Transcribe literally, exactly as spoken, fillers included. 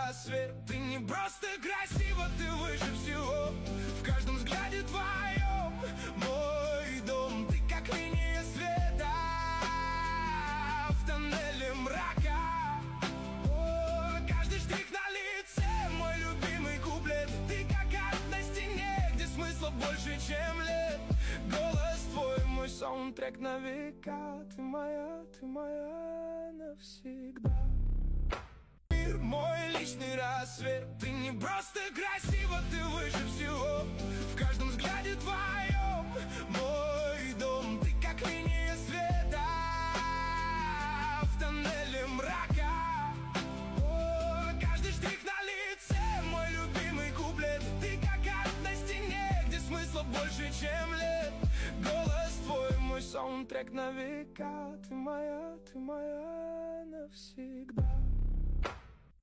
рассвет. Ты не просто красива, ты выше всего. В каждом взгляде твоем мой дом. Ты как линия света в тоннеле мрака. О, каждый штрих на лице мой любимый куплет. Ты как арт на стене, где смысла больше, чем лет. Голос твой мой саундтрек на века. Ты моя, ты моя навсегда. Мир мой личный рассвет. Ты не просто красива, ты выше всего. В каждом взгляде твоем мой дом. Ты как линия света в тоннеле мрака. О, каждый штрих на лице мой любимый куплет. Ты как арт на стене, где смысла больше, чем лет. Голос твой мой саундтрек на века. Ты моя, ты моя навсегда.